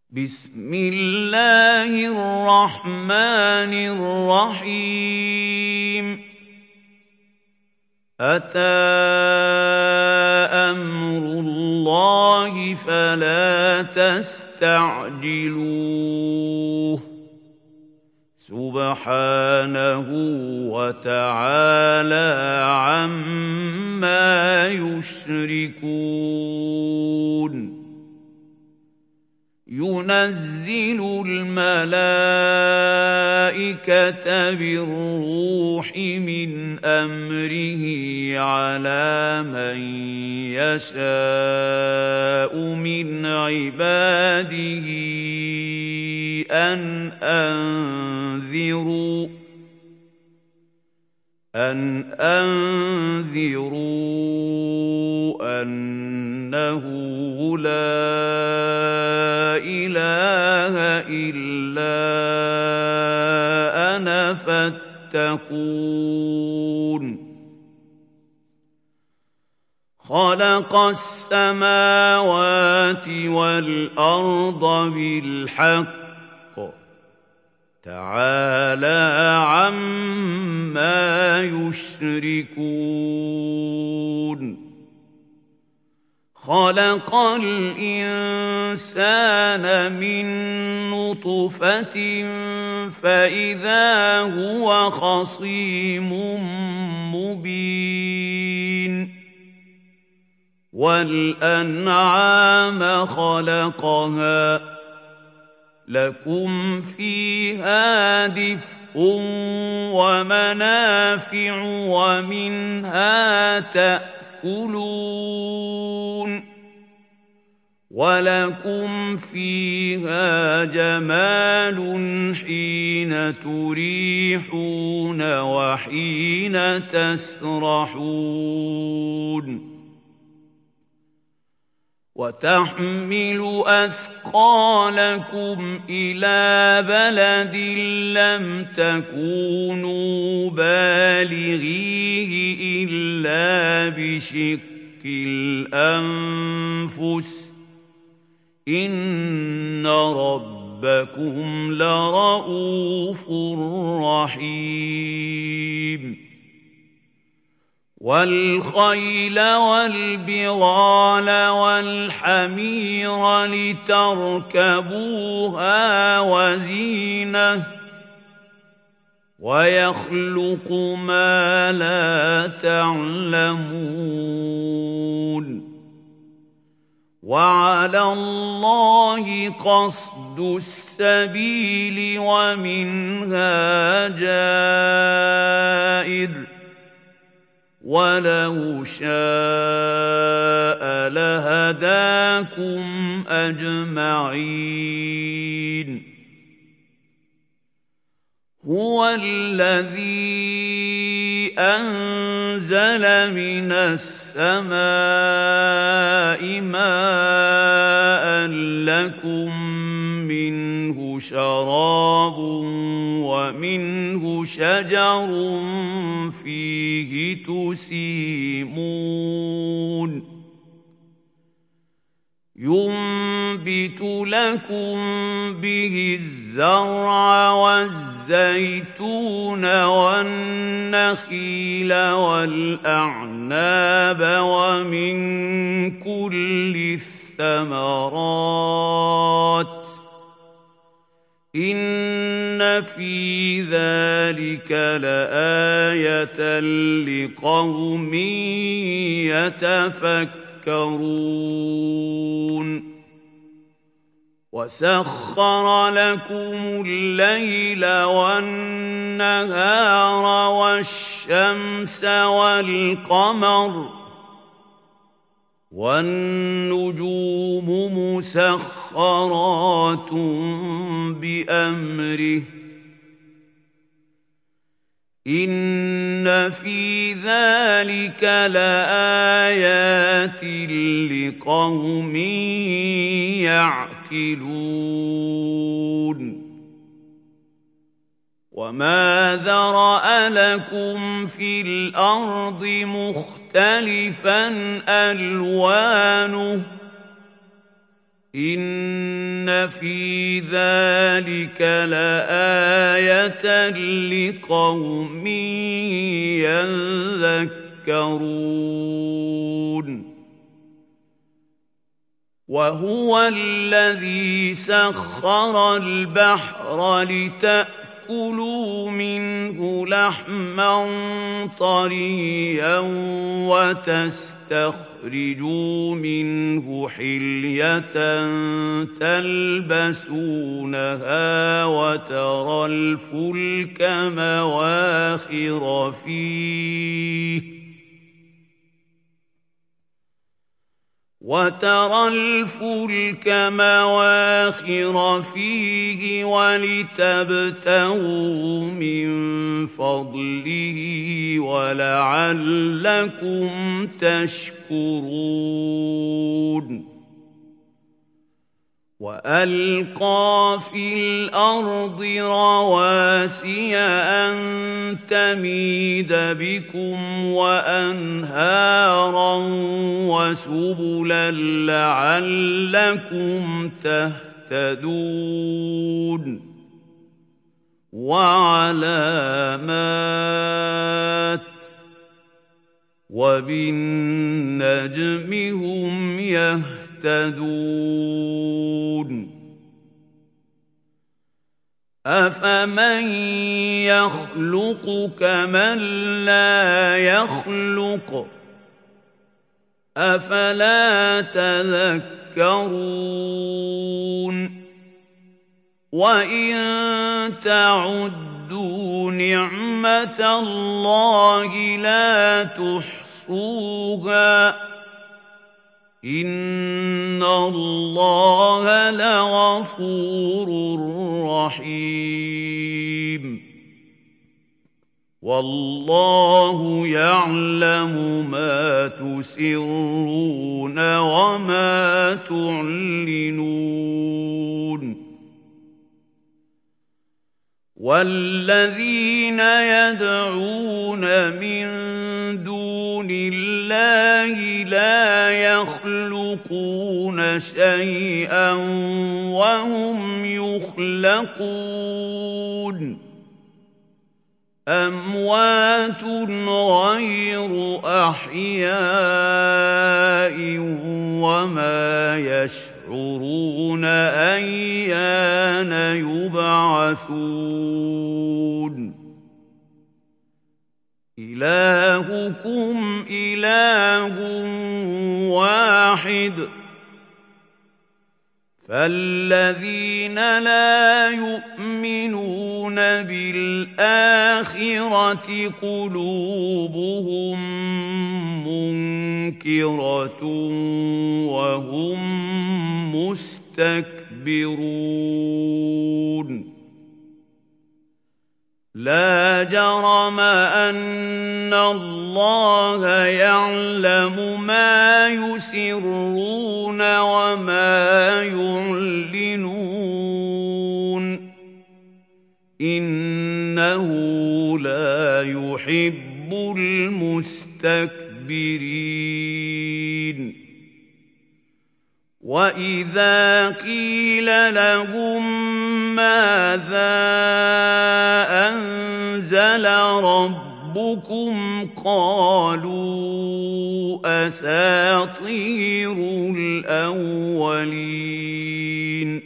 بسم الله الرحمن الرحيم أتى أمر الله فلا تستعجلوه سبحانه وتعالى عما يشركون ينزل الملائكة بالروح من أمره على من يشاء من عباده أن أنذروا أنه لا إله إلا أنا فاتقون خلق السماوات والأرض بالحق تعالى عما يشركون خلق الإنسان من نطفة فإذا هو خصيم مبين والأنعام خلقها لكم فيها دفء ومنافع ومنها تأكلون ولكم فيها جمال حين تريحون وحين تسرحون وتحمل أثقالكم إلى بلد لم تكونوا بالغيه إلا بشق الأنفس إن ربكم لرؤوف رحيم والخيل والبغال والحمير لتركبوها وزينة ويخلق ما لا تعلمون وعلى الله قصد السبيل ومنها جائر ولو شاء لهداكم أجمعين هو الذي أنزل من السماء ماء لكم منه شراب ومنه شجر فيه تسيمون ينبت لكم به الزرع والزيتون والنخيل والأعناب ومن كل الثمرات إن في ذلك لآية لقوم يتفكرون وسخر لكم الليل والنهار والشمس والقمر والنجوم مسخرات بأمره إن في ذلك لآيات لقوم يعقلون وما ذرأ لكم في الأرض مختلفا ألوانه إِنَّ فِي ذَلِكَ لَآيَةً لِقَوْمٍ يَذَّكَّرُونَ وَهُوَ الَّذِي سَخَّرَ الْبَحْرَ لِتَأْكُلُوا مِنْهُ لَحْمًا طَرِيًّا وَتَسْتَخْرِجُوا مِنْهُ حِلْيَةً تَلْبَسُونَهَا وَتَرَى الْفُلْكَ مَوَاخِرَ فِيهِ وَلِتَبْتَغُوا مِنْ فَضْلِهِ وَلَعَلَّكُمْ تَشْكُرُونَ وَأَلْقَىٰ فِي الْأَرْضِ رَوَاسِيَ أَن تَمِيدَ بِكُمْ وَأَنْهَارًا وَسُبُلًا لَّعَلَّكُمْ تَهْتَدُونَ وَعَلَامَاتٍ ۚ وَبِالنَّجْمِ هُمْ يَهْتَدُونَ أَفَمَن يَخْلُقُ كَمَن لَّا يَخْلُقُ ۗ أَفَلَا تَذَكَّرُونَ وَإِن تَعُدُّوا نِعْمَةَ اللَّهِ لَا تُحْصُوهَا ۗ إِنَّ اللَّهَ لَغَفُورٌ رَّحِيمٌ وَاللَّهُ يَعْلَمُ مَا تُسِرُّونَ وَمَا تُعْلِنُونَ وَالَّذِينَ يَدْعُونَ مِن دُونِ اللَّهِ لَا يَخْلُقُونَ شَيْئًا وَهُمْ يُخْلَقُونَ أَمْوَاتٌ غَيْرُ أَحْيَاءٍ وَمَا يَشْعُرُونَ أَيَّانَ يُبْعَثُونَ إِلَٰهُكُمْ إِلَٰهٌ وَاحِدٌ ۚ فَالَّذِينَ لَا يُؤْمِنُونَ بِالْآخِرَةِ قُلُوبُهُم مُّنكِرَةٌ وَهُم مُّسْتَكْبِرُونَ لَا جَرَمَ أَنَّ اللَّهَ يَعْلَمُ مَا يُسِرُّونَ وَمَا يُعْلِنُونَ إِنَّهُ لَا يُحِبُّ الْمُسْتَكْبِرِينَ وَإِذَا قِيلَ لَهُم مَّاذَا أَنزَلَ رَبُّكُمْ قَالُوا أَسَاطِيرُ الْأَوَّلِينَ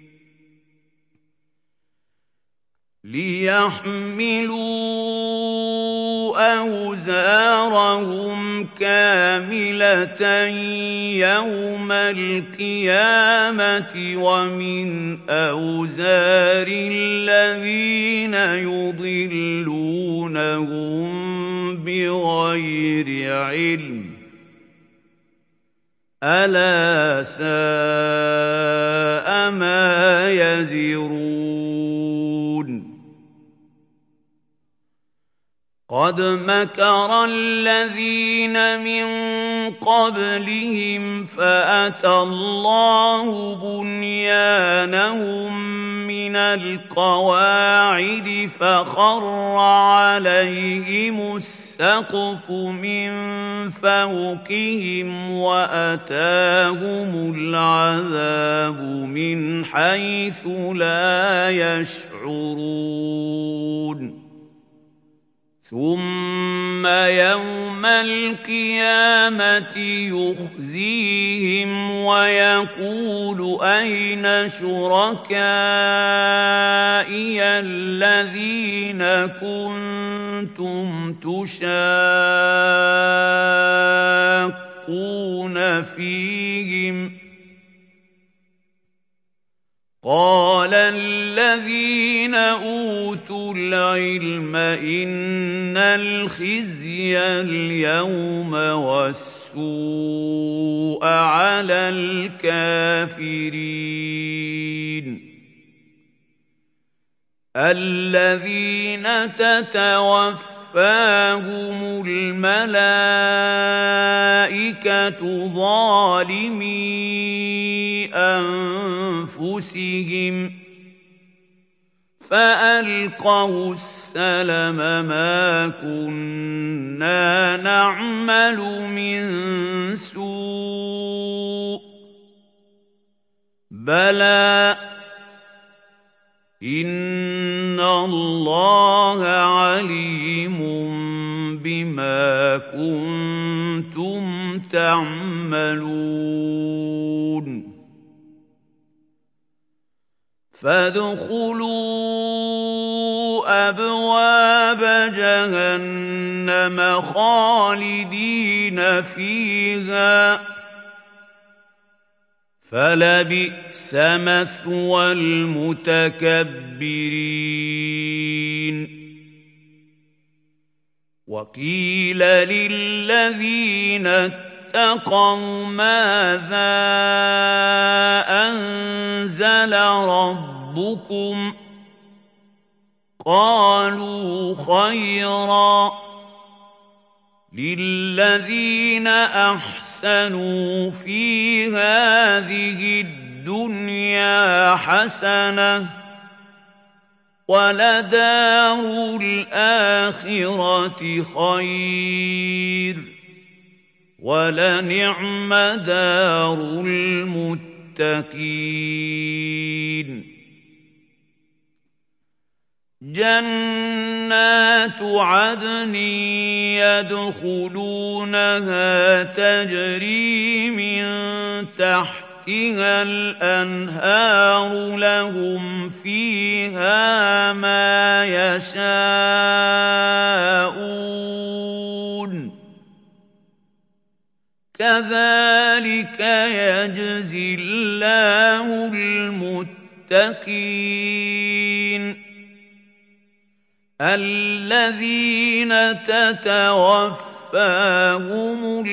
لِيَحْمِلُوا أَوْزَارَهُمْ كَامِلَةً يَوْمَ الْقِيَامَةِ وَمِنْ أَوْزَارِ الَّذِينَ يُضِلُّونَهُم بِغَيْرِ عِلْمٍ ۗ أَلَا سَاءَ مَا يَزِرُونَ قَدْ مَكَرَ الَّذِينَ مِن قَبْلِهِمْ فَأَتَى اللَّهُ بُنْيَانَهُم مِّنَ من القواعد فخر عليهم السقف من فوقهم وأتاهم العذاب من حيث لا يشعرون ثم يوم القيامة يخزيهم ويقول أين شركائي الذين كنتم تشاقون فيهم قال الذين أوتوا العلم إن الخزي اليوم والسوء على الكافرين الذين تتوفاهم الملائكة ظالمي أنفسهم فألقوا السلم ما كنا نعمل من سوء بلى إن الله عليم بما كنتم تعملون فادخلوا أبواب جهنم خالدين فيها فلبئس مثوى المتكبرين وقيل للذين اتقوا ماذا أنزل ربكم قالوا خيرا للذين أحسنوا في هذه الدنيا حسنة ولدار الآخرة خير ولنعم دار المتقين جنات عدن يدخلونها تجري من تحتها الأنهار لهم فيها ما يشاءون كذلك يجزي الله المتقين الذين تتوفاهم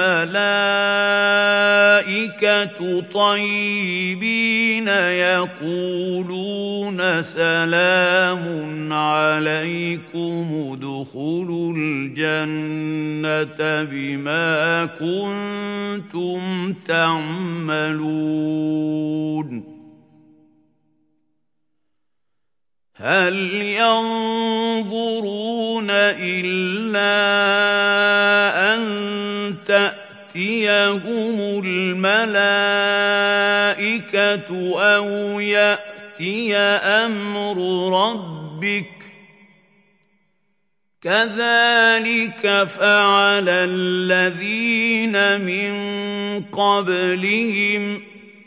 الملائكة طيبين يقولون سلام عليكم ادخلوا الجنة بما كنتم تعملون هل ينظرون إلا أن تأتيهم الملائكة أو يأتي أمر ربك كذلك فعل الذين من قبلهم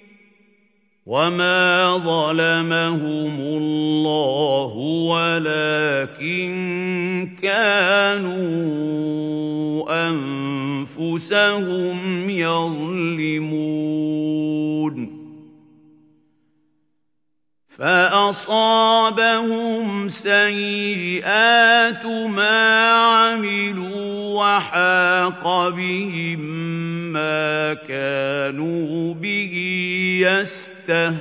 وما ظلمهم الله ولكن كانوا أنفسهم يظلمون فأصابهم سيئات ما عملوا وحاق بهم ما كانوا به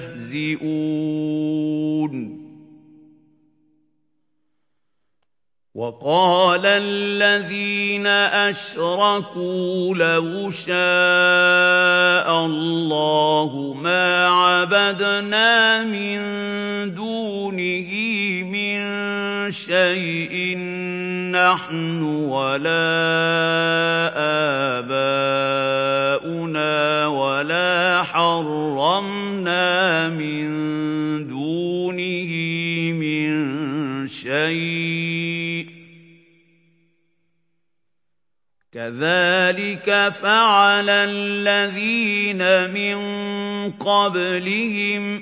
يستهزئون وقال الذين أشركوا لو شاء الله ما عبدنا من دونه من شيء نحن ولا آباؤنا ولا حرمنا من دونه من شيء كذلك فعل الذين من قبلهم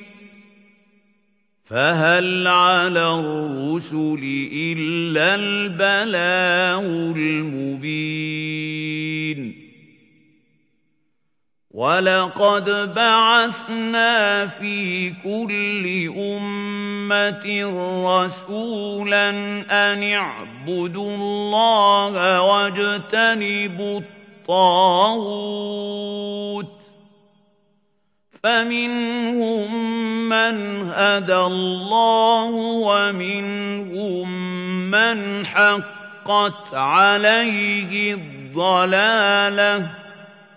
فهل على الرسل إلا البلاغ المبين ولقد بعثنا في كل أمة رسولا أن اعبدوا الله واجتنبوا الطاغوت فمنهم من هدى الله ومنهم من حقت عليه الضلالة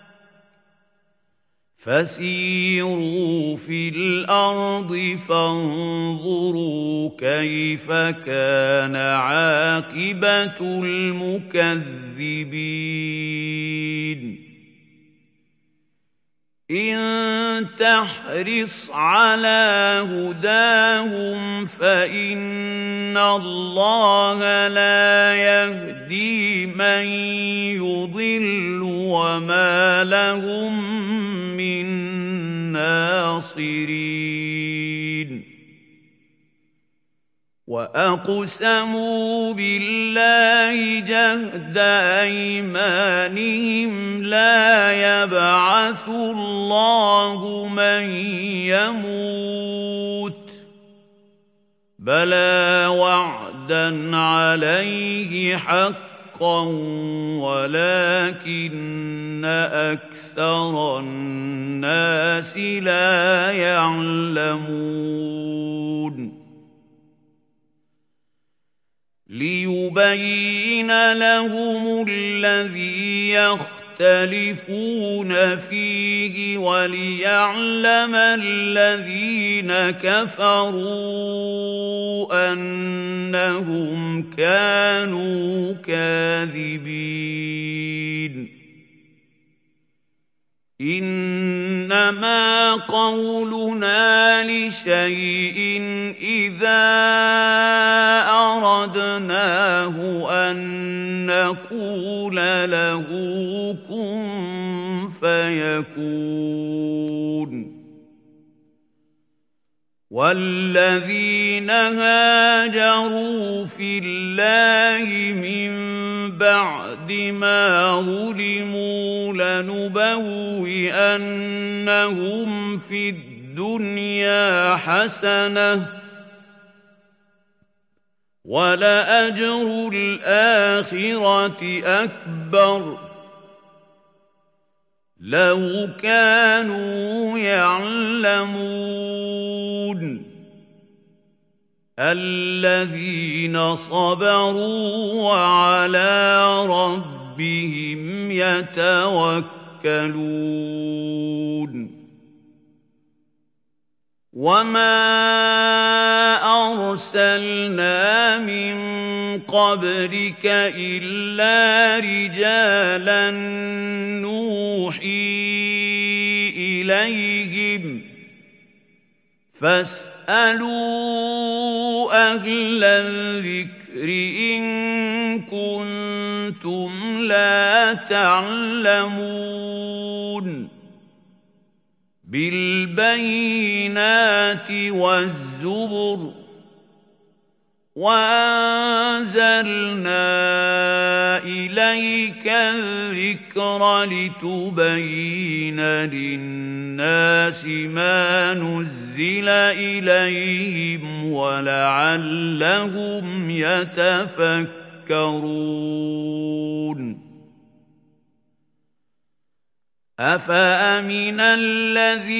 فسيروا في الأرض فانظروا كيف كان عاقبة المكذبين إن تحرص على هداهم فإن الله لا يهدي من يضل وما لهم من ناصرين وأقسموا بالله جهد أيمانهم لا يبعث الله من يموت بلى وعدا عليه حقا ولكن أكثر الناس لا يعلمون ليبين لهم الذي يختلفون فيه وليعلم الذين كفروا أنهم كانوا كاذبين إنما قولنا لشيء إذا أردناه أن نقول له كن فيكون والذين هاجروا في الله من بعد ما ظلموا لنبوئنهم في الدنيا حسنة ولأجر الآخرة أكبر لو كانوا يعلمون الذين صبروا وعلى ربهم يتوكلون وما أرسلنا من قبلك إلا رجالا نوحي إليهم فاسألوا أهل الذكر إن كنتم لا تعلمون بالبينات والزبر وأنزلنا إليك الذكر لتبين للناس ما نزل إليهم ولعلهم يتفكرون أفأمن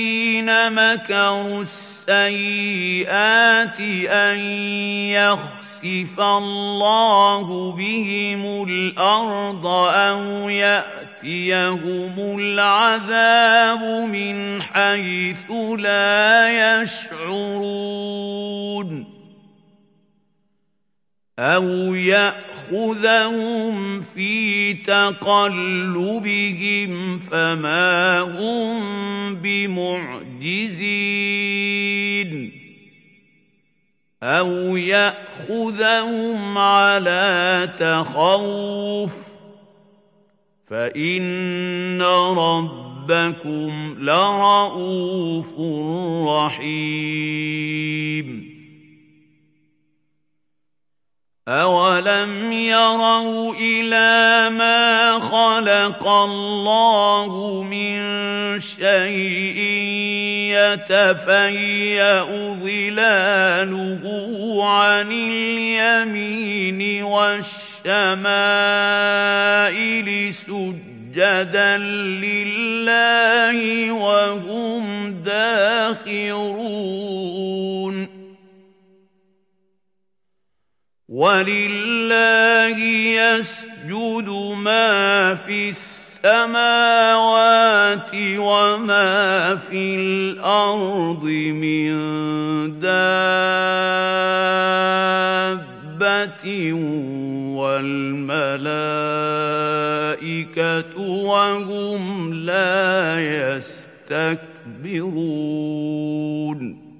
الذين مكروا السيئات أن يخسفوا يخسف الله بهم الأرض أو يأتيهم العذاب من حيث لا يشعرون أو يأخذهم في تقلبهم فما هم بمعجزين أو يأخذهم على تخوف فإن ربكم لرءوف رحيم أولم يروا إلى ما خلق الله من شيء يتفيأ ظلاله عن اليمين والشمائل سجدا لله وهم داخرون ولله يسجد ما في السماوات وما في الأرض من دابة والملائكة وهم لا يستكبرون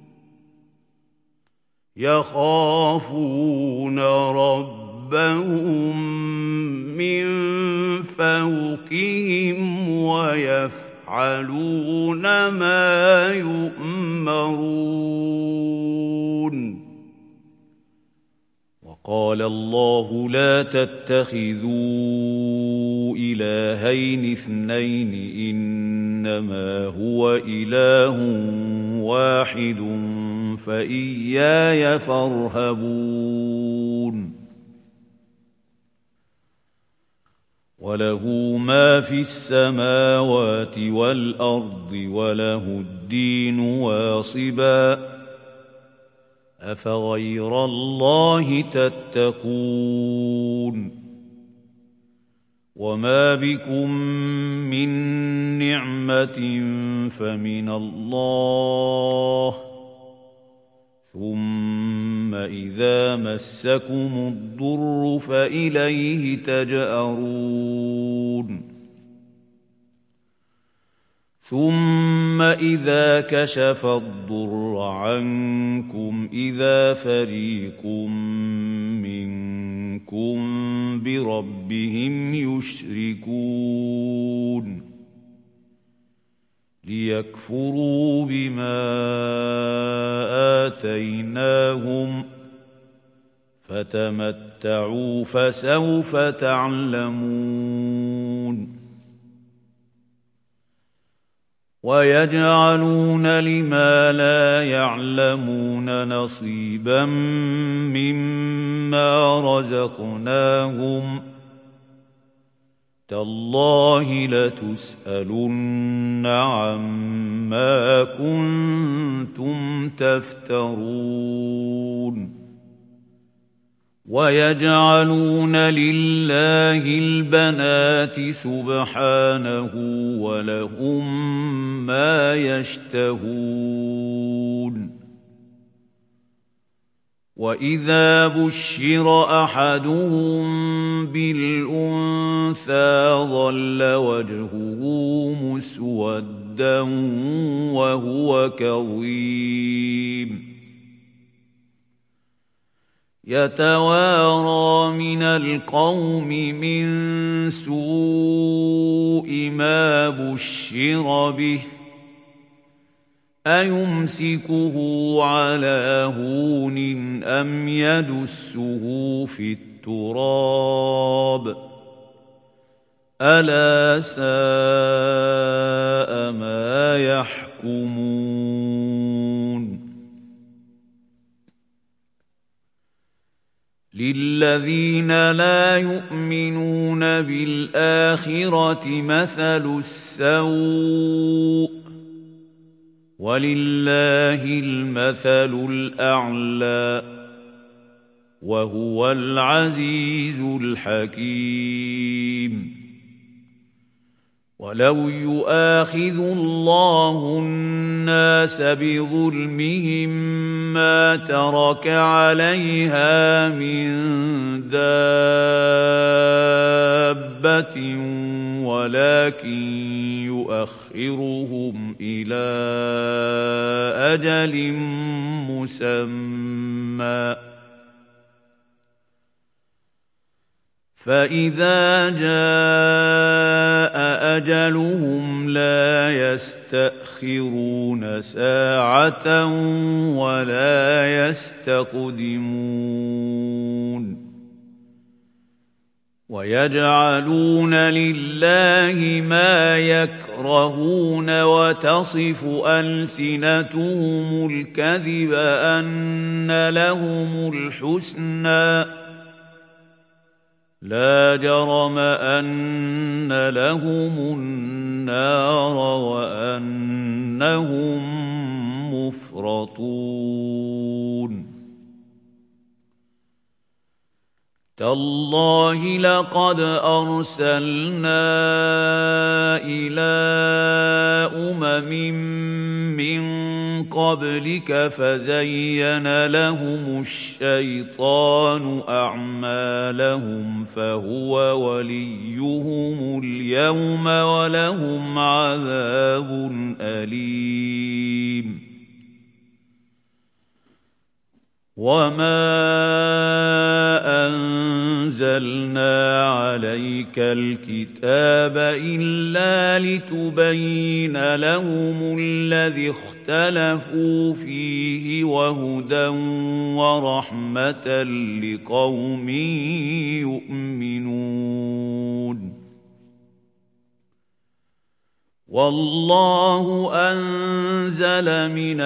يخافون ربهم من فوقهم ويفعلون ما يؤمرون وقال الله لا تتخذوا إلهين اثنين إنما هو إله واحد فإياي فارهبون وله ما في السماوات والأرض وله الدين واصبا أفغير الله تتقون وما بكم من نعمة فمن الله ثم إذا مسكم الضر فإليه تجأرون ثم إذا كشف الضر عنكم إذا فريق منكم بربهم يشركون ليكفروا بما آتيناهم فتمتعوا فسوف تعلمون ويجعلون لما لا يعلمون نصيبا مما رزقناهم تالله لتسألن عما كنتم تفترون ويجعلون لله البنات سبحانه ولهم ما يشتهون وإذا بشر أحدهم بالأنثى ظل وجهه مسودا وهو كظيم يتوارى من القوم من سوء ما بشر به أيمسكه على هون أم يدسه في التراب ألا ساء ما يحكمون للذين لا يؤمنون بالآخرة مثل السوء ولله المثل الأعلى وهو العزيز الحكيم. ولو يؤاخذ الله الناس بظلمهم ما ترك عليها من دابة ولكن يؤخرهم إلى أجل مسمى فإذا جاء أجلهم لا يستأخرون ساعة ولا يستقدمون. ويجعلون لله ما يكرهون وتصف ألسنتهم الكذب أن لهم الحسنى لا جرم أن لهم النار وأنهم مفرطون. تالله لقد أرسلنا إلى من قبلك فزين لهم الشيطان أعمالهم فهو وليهم اليوم ولهم عذاب أليم. وما أنزلنا عليك الكتاب إلا لتبين لهم الذي اختلفوا فيه وهدى ورحمة لقوم يؤمنون. والله أنزل من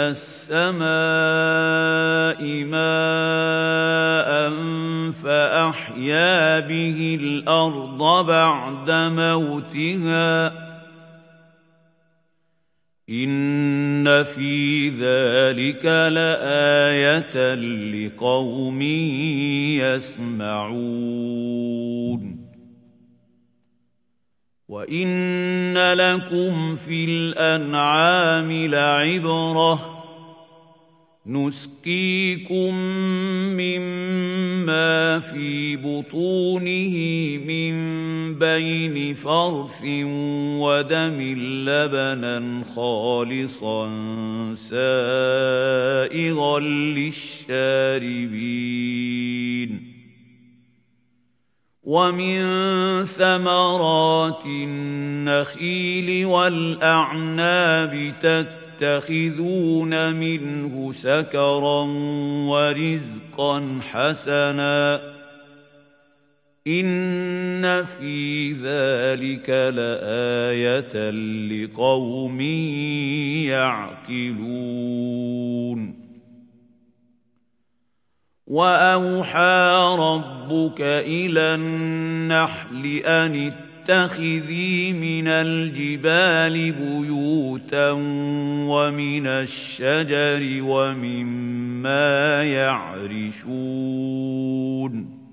السماء ماء فأحيا به الأرض بعد موتها إن في ذلك لآية لقوم يسمعون. وَإِنَّ لَكُمْ فِي الْأَنْعَامِ لَعِبْرَةً نُسْقِيكُم مِّمَّا فِي بُطُونِهِ مِن بَيْنِ فَرْثٍ وَدَمٍ لَّبَنًا خَالِصًا سَائِغًا لِّلشَّارِبِينَ وَمِن ثَمَرَاتِ النَّخِيلِ وَالْأَعْنَابِ تَتَّخِذُونَ مِنْهُ سَكَرًا وَرِزْقًا حَسَنًا إِنَّ فِي ذَلِكَ لَآيَةً لِقَوْمٍ يَعْقِلُونَ. وَأَوْحَىٰ رَبُّكَ إِلَى النَّحْلِ أَنِ اتَّخِذِي مِنَ الْجِبَالِ بُيُوتًا وَمِنَ الشَّجَرِ وَمِمَّا يَعْرِشُونَ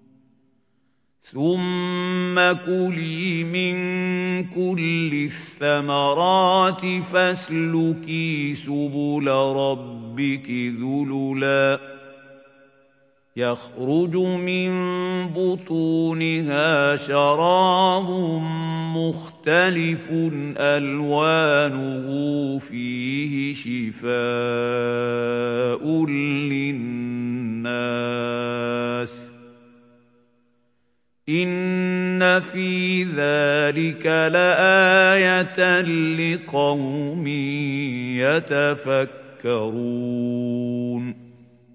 ثُمَّ كُلِي مِن كُلِّ الثَّمَرَاتِ فَاسْلُكِي سُبُلَ رَبِّكِ ذُلُلًا يَخْرُجُ مِن بُطُونِهَا شَرَابٌ مُّخْتَلِفٌ أَلْوَانُهُ فِيهِ شِفَاءٌ لِّلنَّاسِ إِنَّ فِي ذَلِكَ لَآيَةً لِقَوْمٍ يَتَفَكَّرُونَ.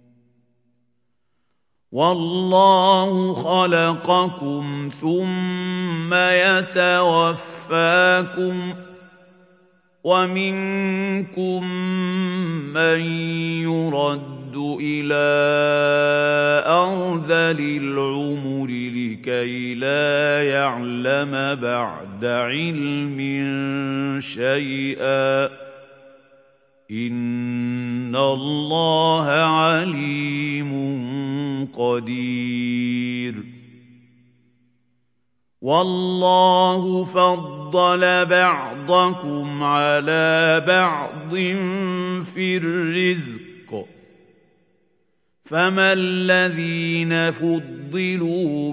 وَاللَّهُ خَلَقَكُمْ ثُمَّ يَتَوَفَّاكُمْ وَمِنكُم مَّن يُرَدُّ إِلَىٰ أَرْذَلِ الْعُمُرِ لِكَيْ لَا يَعْلَمَ بَعْدَ عِلْمٍ شَيْئًا إِنَّ اللَّهَ عَلِيمٌ قدير والله فضل بعضكم على بعض في الرزق فما الذين فضلوا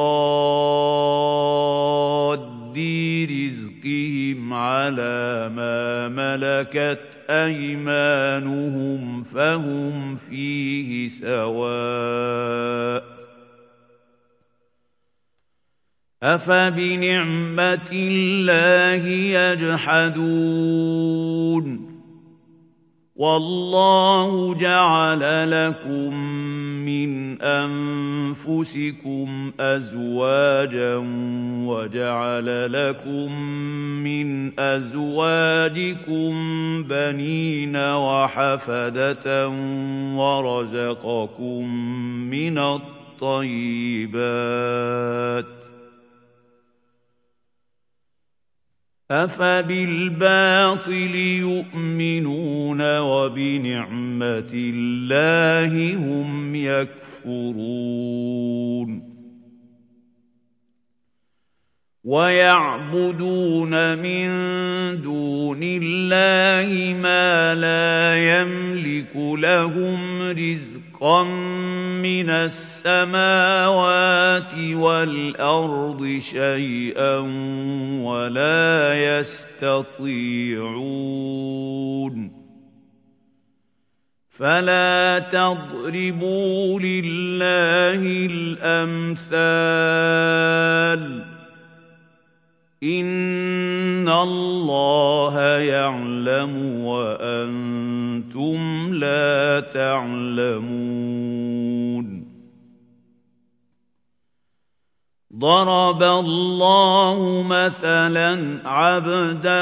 براد رزقهم على ما ملكت أيمانهم فهم فيه سواء أفبنعمة الله يجحدون والله جعل لكم من أنفسكم أزواجا وجعل لكم من أزواجكم بنين وحفدة ورزقكم من الطيبات أفبالباطل يؤمنون وبنعمة الله هم يكفرون ويعبدون من دون الله ما لا يملك لهم رزقا من السماوات والأرض شيئا ولا يستطيعون فلا تضربوا لله الأمثال إن الله يعلم وأنتم لا تعلمون ضرب الله مثلا عبدا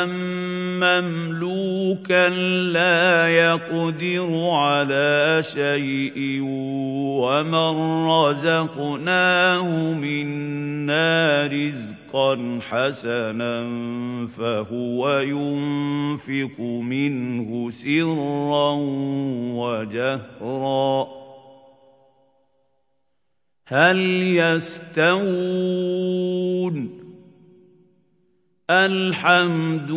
مملوكا لا يقدر على شيء ومن رزقناه منا رزقا حسنا فهو ينفق منه سرا وجهرا هل يستوون الحمد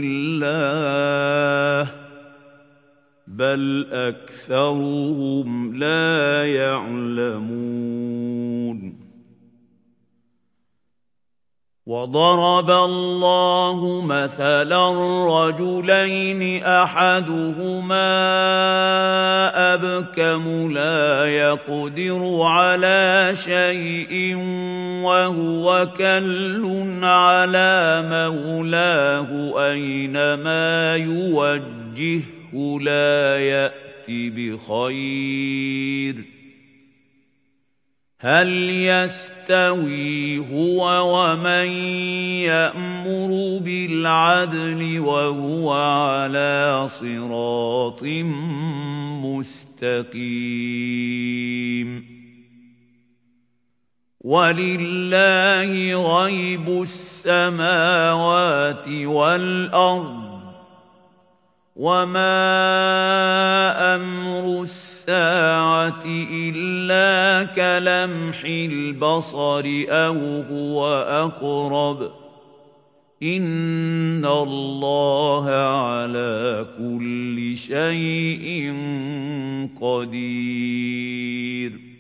لله بل أكثرهم لا يعلمون وضرب الله مثلا رجلين أحدهما أبكم لا يقدر على شيء وهو كل على مولاه أينما يوجهه لا يأتي بخير هل يستوي هو ومن يأمر بالعدل وهو على صراط مستقيم ولله غيب السماوات والأرض وما أمر الساعة إلا كلمح البصر أو هو أقرب إن الله على كل شيء قدير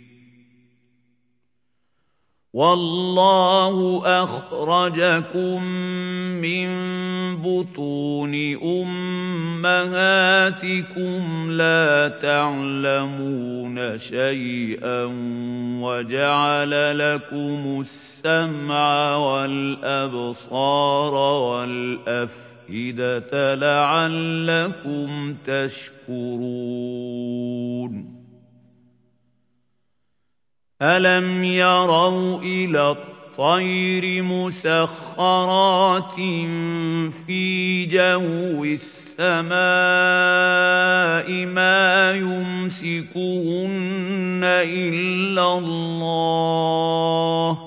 والله أخرجكم من بطون أمهاتكم لا تعلمون شيئا وجعل لكم السمع والأبصار والأفئدة لعلكم تشكرون ألم يروا إلى الطير مسخرات في جو السماء ما يمسكهن إلا الله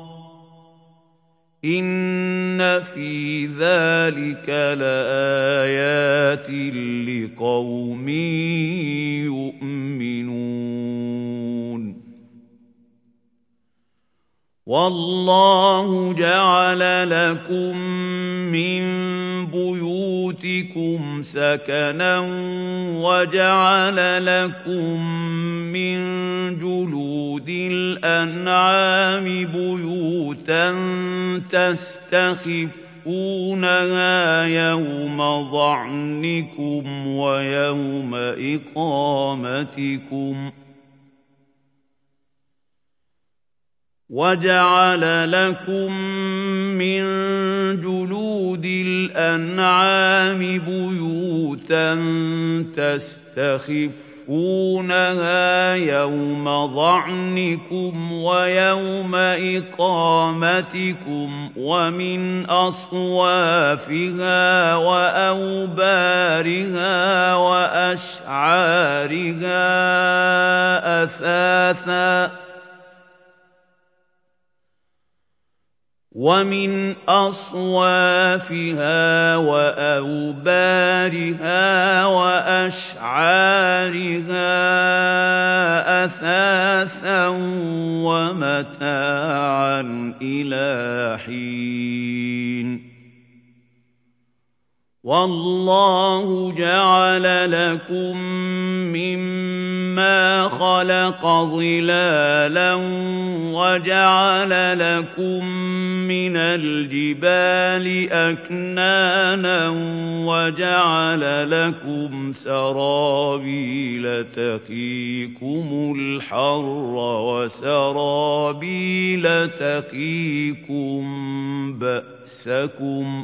إن في ذلك لآيات لقوم يؤمنون. والله جعل لكم من بيوتكم سكنا وجعل لكم من جلود الأنعام بيوتا تستخفونها يوم ظعنكم ويوم إقامتكم وجعل لكم من جلود الأنعام بيوتا تستخفونها يوم ظعنكم ويوم إقامتكم ومن أصوافها وأوبارها وأشعارها أثاثا ومن أصوافها وأوبارها وأشعارها أثاثا ومتاعا إلى حين والله جعل لكم مما خلق ظلالا وجعل لكم من الجبال أكنانا وجعل لكم سرابيل تقيكم الحر وسرابيل تقيكم بأسكم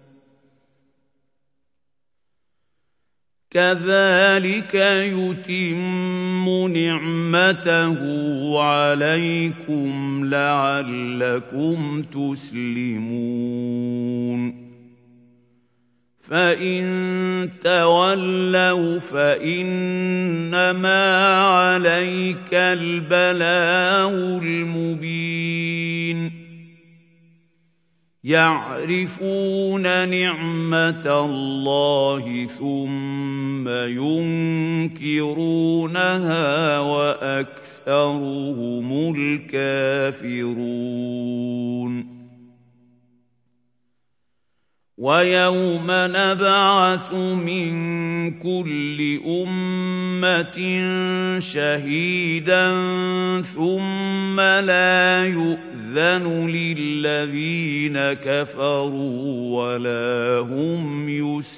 كذلك يتم نعمته عليكم لعلكم تسلمون فإن تولوا فإنما عليك البلاغ المبين يعرفون نعمة الله ثم ينكرونها وأكثرهم الكافرون ويوم نبعث من كل أمة شهيدا ثم لا يؤذن للذين كفروا ولا هم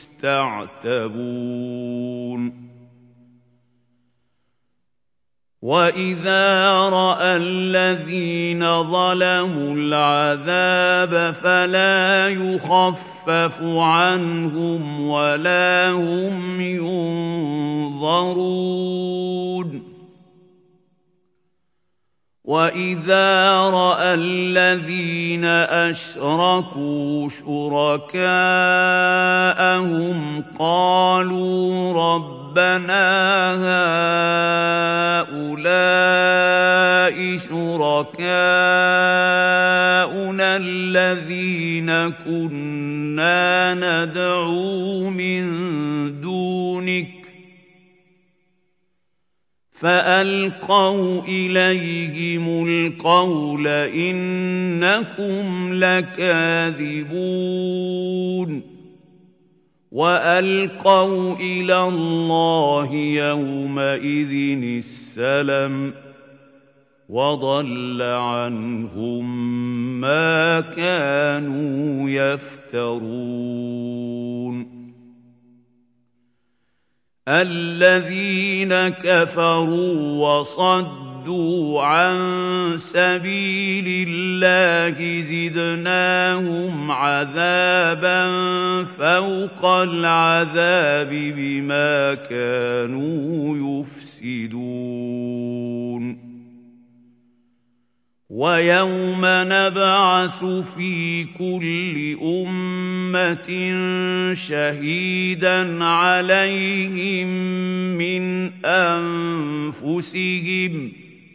يستعتبون وإذا رأى الذين ظلموا العذاب فلا يخفف عنهم ولا هم ينظرون وإذا رأى الذين أشركوا شركاءهم قالوا ربنا هؤلاء شركاؤنا الذين كنا ندعو من دونك فألقوا إليهم القول إنكم لكاذبون وألقوا إلى الله يومئذ السلم وضل عنهم ما كانوا يفترون الذين كفروا وصدوا عن سبيل الله زدناهم عذابا فوق العذاب بما كانوا يفسدون ويوم نبعث في كل أمة شهيدا عليهم من أنفسهم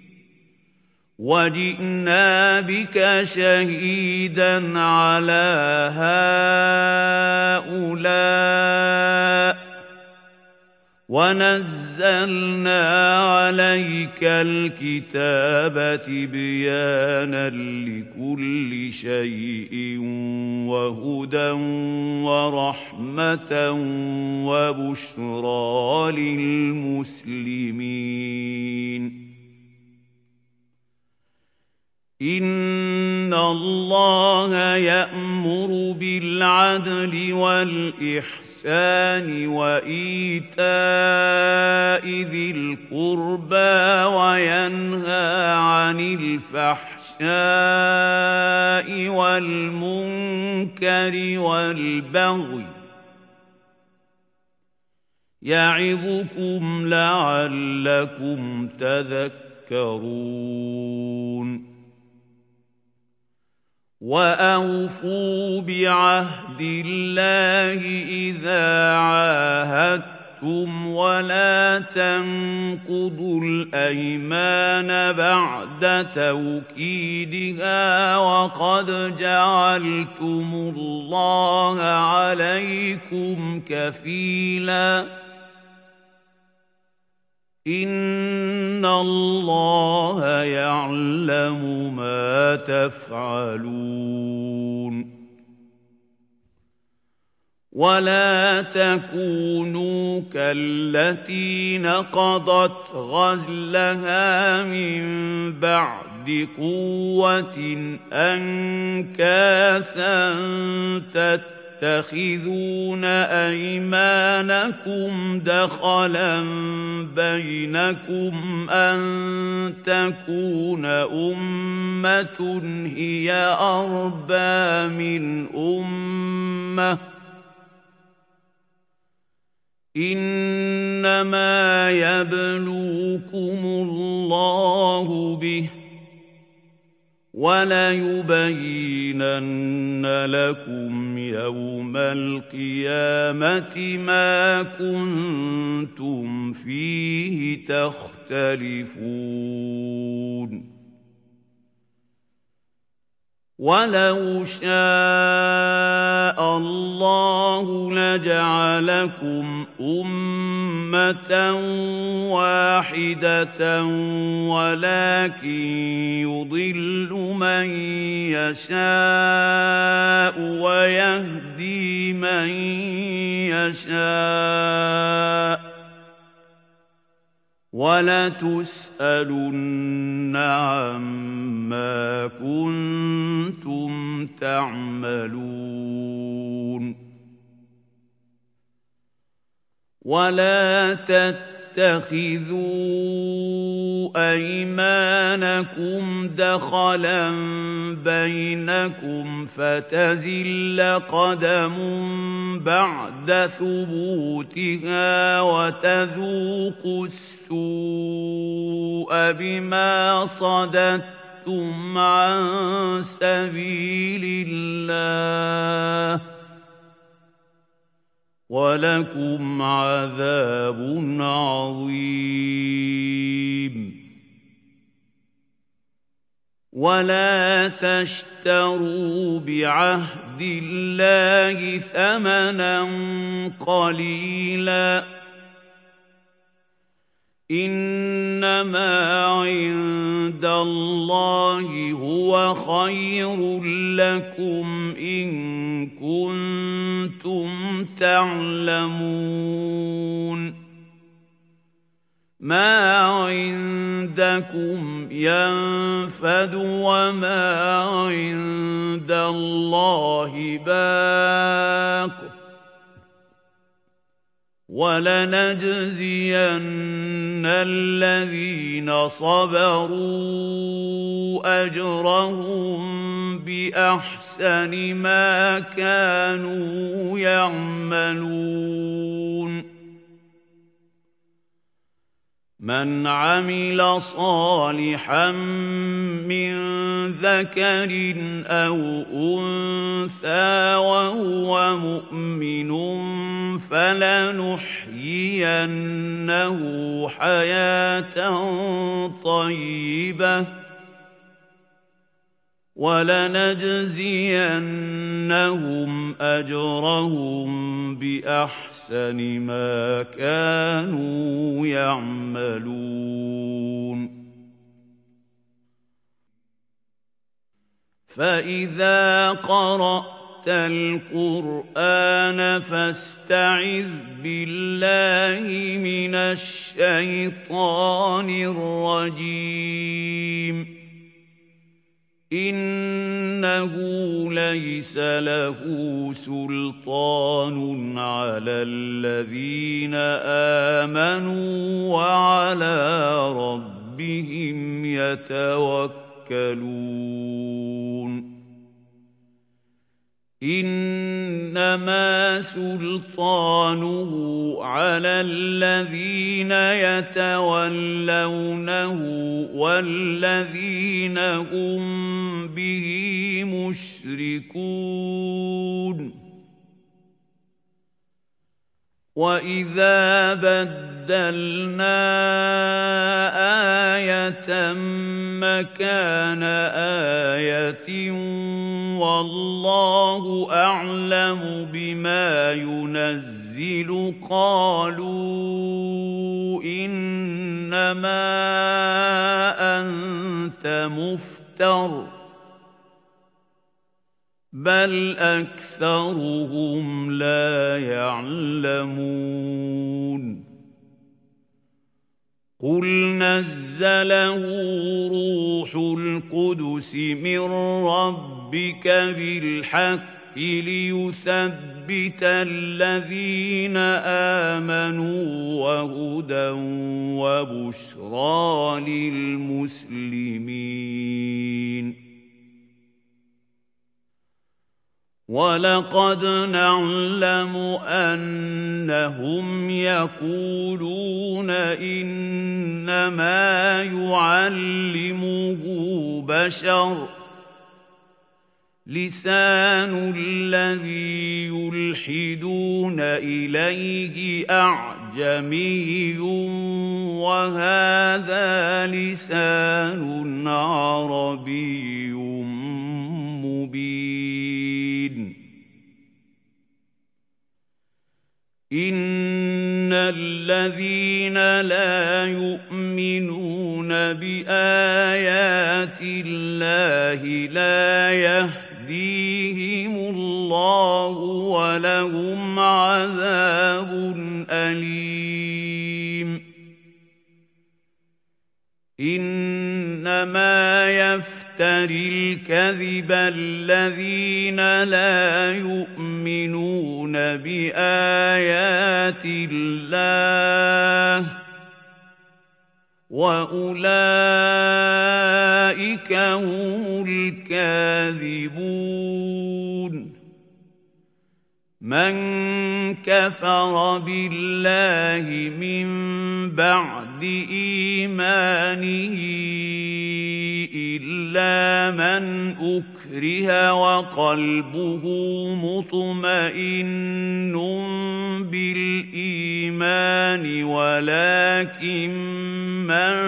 وجئنا بك شهيدا على هؤلاء وَنَزَّلْنَا عَلَيْكَ الْكِتَابَ تِبْيَانًا لِكُلِّ شَيْءٍ وَهُدًى وَرَحْمَةً وَبُشْرَىٰ لِلْمُسْلِمِينَ إِنَّ اللَّهَ يَأْمُرُ بِالْعَدْلِ وَالْإِحْسَانِ وَإِيتَاءِ ذِي الْقُرْبَىٰ وَيَنْهَىٰ عَنِ الْفَحْشَاءِ وَالْمُنكَرِ وَالْبَغْيِ يَعِظُكُمْ لَعَلَّكُمْ تَذَكَّرُونَ وَأَوْفُوا بِعَهْدِ اللَّهِ إِذَا عَاهَدتُّمْ وَلَا تَنقُضُوا الْأَيْمَانَ بَعْدَ تَوْكِيدِهَا وَقَدْ جَعَلْتُمُ اللَّهَ عَلَيْكُمْ كَفِيلًا إِنَّ اللَّهَ يَعْلَمُ مَا تَفْعَلُونَ وَلَا تَكُونُوا كَالَّتِي نَقَضَتْ غَزْلَهَا مِن بَعْدِ قُوَّةٍ أَنكَاثًا تَتَّخِذُونَ أَيْمَانَكُمْ دَخَلًا بَيْنَكُمْ أَن تَكُونَ أُمَّةٌ هِيَ أَرْبَىٰ مِنْ أُمَّةٍ ۚ إِنَّمَا يَبْلُوكُمُ اللَّهُ بِهِ وَلَيُبَيِّنَنَّ لَكُمْ يَوْمَ الْقِيَامَةِ مَا كُنتُمْ فِيهِ تَخْتَلِفُونَ وَلَوْ شَاءَ اللَّهُ لَجَعَلَكُمْ أُمَّةً وَاحِدَةً وَلَٰكِن يُضِلُّ مَن يَشَاءُ وَيَهْدِي مَن يَشَاءُ ۚ وَلَتُسْأَلُنَّ عَمَّا كُنتُمْ تَعْمَلُونَ وَلَا تَتَّخِذُوا أَيْمَانَكُمْ دَخَلًا بَيْنَكُمْ فَتَزِلَّ قَدَمٌ بَعْدَ ثُبُوتِهَا وَتَذُوقُوا السُّوءَ بِمَا صَدَدتُّمْ عَن سَبِيلِ اللَّهِ ۖ وَلَكُمْ عَذَابٌ عَظِيمٌ وَلَا تَشْتَرُوا بِعَهْدِ اللَّهِ ثَمَنًا قَلِيلًا ۚ إِنَّمَا عِندَ اللَّهِ هُوَ خَيْرٌ لَّكُمْ إِن كُنتُمْ تَعْلَمُونَ مَا عِندَكُمْ يَنفَدُ وَمَا عِندَ اللَّهِ بَاقٍ ۗ وَلَنَجْزِيَنَّ الَّذِينَ صَبَرُوا أَجْرَهُم بِأَحْسَنِ مَا كَانُوا يَعْمَلُونَ مَنْ عَمِلَ صَالِحًا مِّن ذَكَرٍ أَوْ أُنثَىٰ وَهُوَ مُؤْمِنٌ فَلَنُحْيِيَنَّهُ حَيَاةً طَيِّبَةً وَلَنَجْزِيَنَّهُمْ أَجْرَهُم بِأَحْسَنِ مَا كَانُوا يَعْمَلُونَ فَإِذَا قَرَأْتَ الْقُرْآنَ فَاسْتَعِذْ بِاللَّهِ مِنَ الشَّيْطَانِ الرَّجِيمِ إِنَّهُ لَيْسَ لَهُ سُلْطَانٌ عَلَى الَّذِينَ آمَنُوا وَعَلَىٰ رَبِّهِمْ يَتَوَكَّلُونَ إِنَّمَا سُلْطَانُهُ عَلَى الَّذِينَ يَتَوَلَّوْنَهُ وَالَّذِينَ هُم بِهِ مُشْرِكُونَ وَإِذَا بَدَّلْنَا آيَةً مَّكَانَ آيَةٍ وَاللَّهُ أَعْلَمُ بِمَا يُنَزِّلُ قَالُوا إِنَّمَا أَنتَ مُفْتَرٍ بَلْ أَكْثَرُهُمْ لَا يَعْلَمُونَ قُلْ نَزَّلَهُ رُوحُ الْقُدُسِ مِن رَّبِّكَ بِالْحَقِّ لِيُثَبِّتَ الَّذِينَ آمَنُوا وَهُدًى وَبُشْرَىٰ لِلْمُسْلِمِينَ وَلَقَدْ نَعْلَمُ أَنَّهُمْ يَقُولُونَ إِنَّمَا يُعَلِّمُهُ بَشَرٌ لِّسَانُ الَّذِي يُلْحِدُونَ إِلَيْهِ أَعْجَمِيٌّ وَهَٰذَا لِسَانٌ عَرَبِيٌّ مُّبِينٌ إِنَّ الَّذِينَ لَا يُؤْمِنُونَ بِآيَاتِ اللَّهِ لَا يَهْدِيهِمُ اللَّهُ وَلَهُمْ عَذَابٌ أَلِيمٌ إِنَّمَا يَفْتَرِي الْكَذِبَ الَّذِينَ لَا يُؤْمِنُونَ بِآيَاتِ اللَّهِ وَأُولَٰئِكَ هُمُ الْكَاذِبُونَ مَن كَفَرَ بِاللَّهِ مِن بَعْدِ إِيمَانِهِ إِلَّا مَنْ أُكْرِهَ وَقَلْبُهُ مُطْمَئِنٌّ بِالْإِيمَانِ ولكن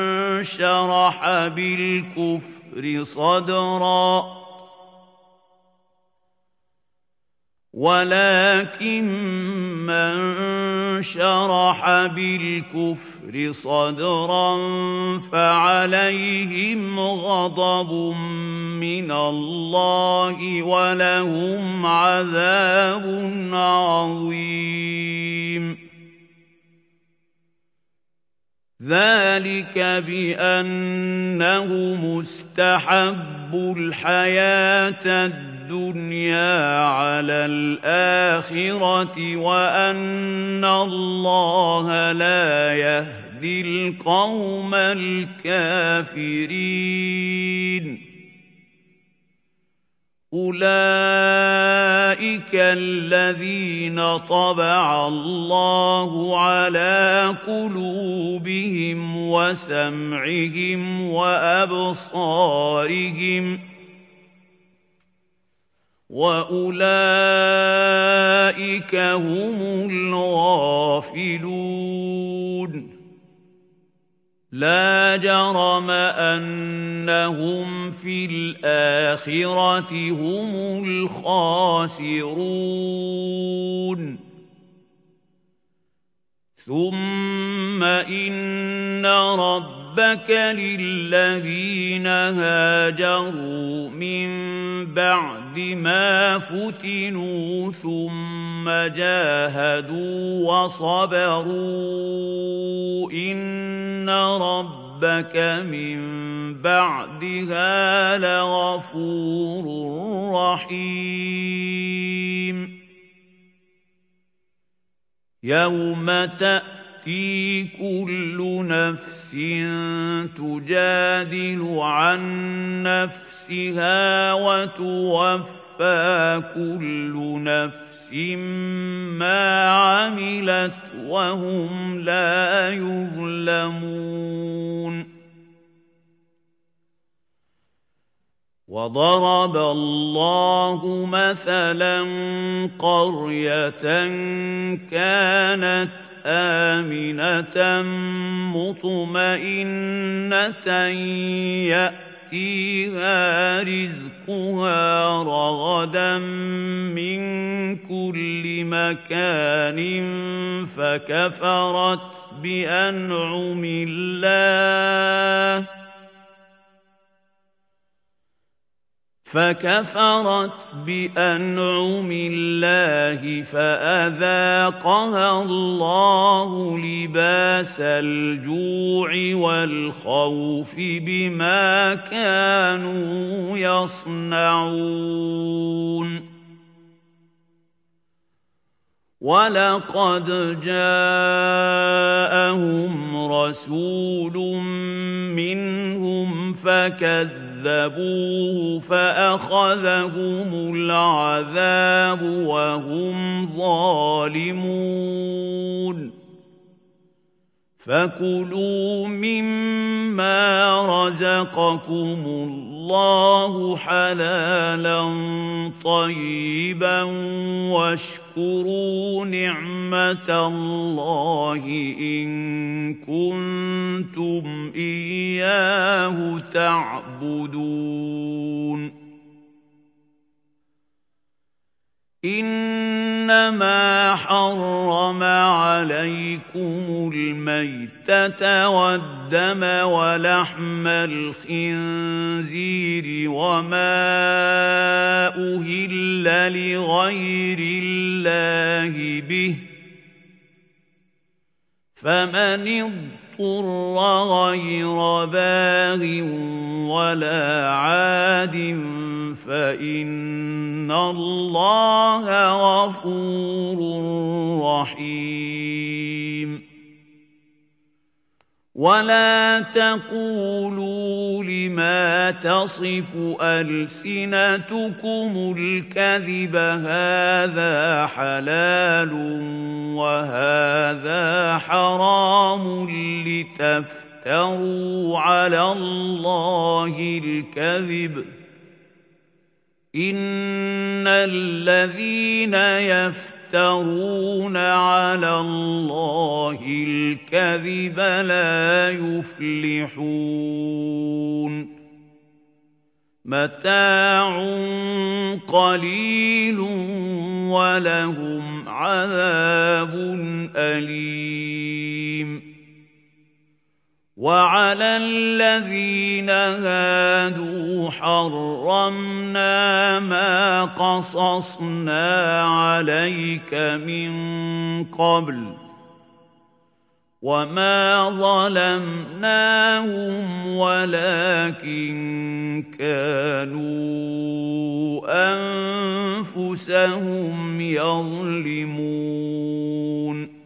من شرح بالكفر صدرا فعليهم غضب من الله ولهم عذاب عظيم ذلك بأنه مستحب الحياة الدنيا على الآخرة وأن الله لا يهدي القوم الكافرين أولئك الذين طبع الله على قلوبهم وسمعهم وأبصارهم وأولئك هم الغافلون لا جرم أنهم في الآخرة هم الخاسرون ثم إن ربك للذين هاجروا من بعد ما فتنوا ثم جاهدوا وصبروا إن ربك من بعدها لغفور رحيم يوم تأتي كل نفس تجادل عن نفسها وتوفى كل نفس ما عملت وهم لا يظلمون وضرب الله مثلا قرية كانت آمنة مطمئنة يأتيها رزقها رغدا من كل مكان فكفرت بأنعم الله فأذاقها الله لباس الجوع والخوف بما كانوا يصنعون ولقد جاءهم رسول منهم فكذبوه فأخذهم العذاب وهم ظالمون فكلوا مما رزقكم الله حلالا طيبا واشكروا نعمة الله إن كنتم إياه تعبدون إنما حرم عليكم الميتة والدم ولحم الخنزير وما أهل لغير الله به فمن اضطر غير باغ ولا عاد فإن الله غفور رحيم ولا تقولوا لما تصف ألسنتكم الكذب هذا حلال وهذا حرام لتفتروا على الله الكذب إن الذين يفترون على الله الكذب لا يفلحون متاع قليل ولهم عذاب أليم وعلى الذين هادوا حرمنا ما قصصنا عليك من قبل وما ظلمناهم ولكن كانوا أنفسهم يظلمون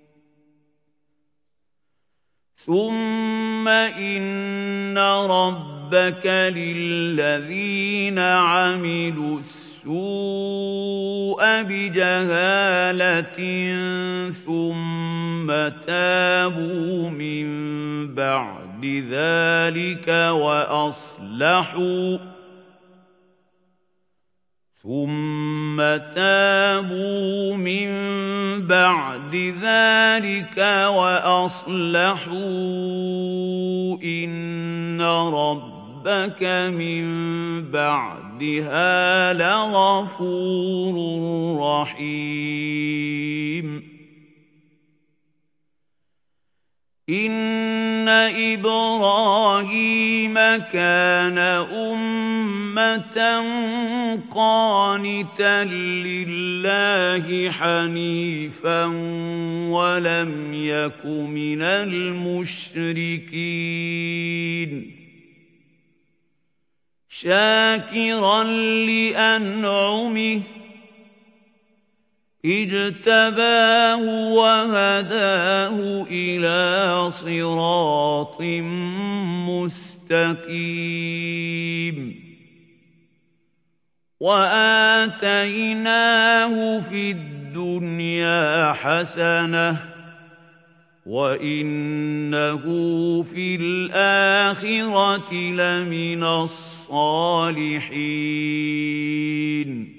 ثم إن ربك للذين عملوا السوء بجهالة ثم تابوا من بعد ذلك ثم تابوا من بعد ذلك وأصلحوا إن ربك من بعدها لغفور رحيم إن إبراهيم كان أمة قانتا لله حنيفا ولم يك من المشركين شاكرا لأنعمه اجتباه وهداه إلى صراط مستقيم وآتيناه في الدنيا حسنة وإنه في الآخرة لمن الصالحين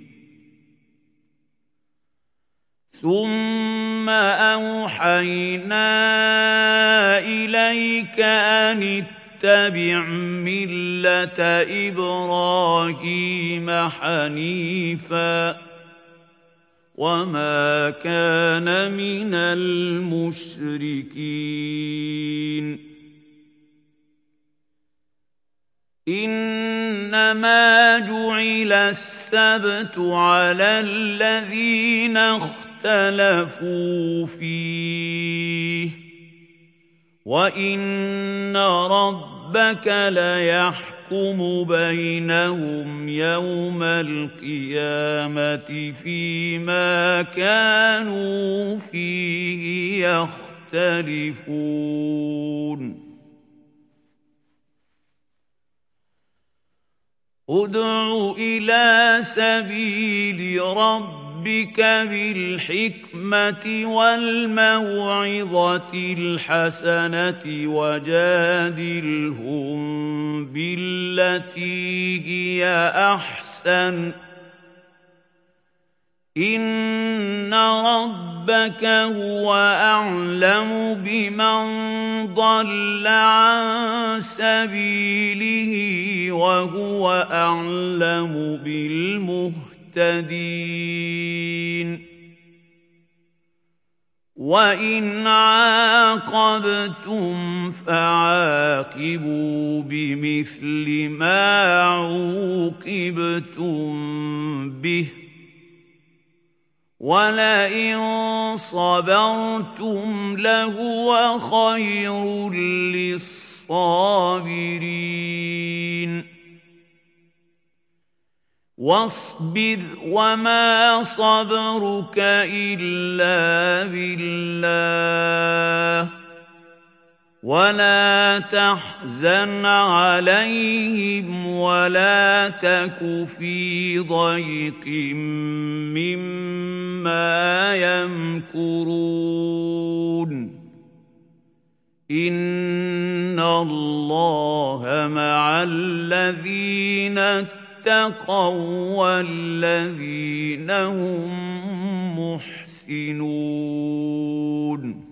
ثم أوحينا إليك أن اتبع ملة إبراهيم حنيفا وما كان من المشركين إنما جعل السبت على الذين اختلفوا فيه وإن ربك ليحكم بينهم يوم القيامة فيما كانوا فيه يختلفون ادع إلى سبيل ربك بالحكمة والموعظة الحسنة وجادلهم بالتي هي أحسن إن ربك هو أعلم بمن ضل عن سبيله وهو أعلم بالمهتدين وإن عاقبتم فعاقبوا بمثل ما عوقبتم به ولئن صبرتم لهو خير للصابرين واصبر وما صبرك إلا بالله ولا تحزن عليهم ولا تك في ضيق مما يمكرون إن الله مع الذين اتقوا والذين هم محسنون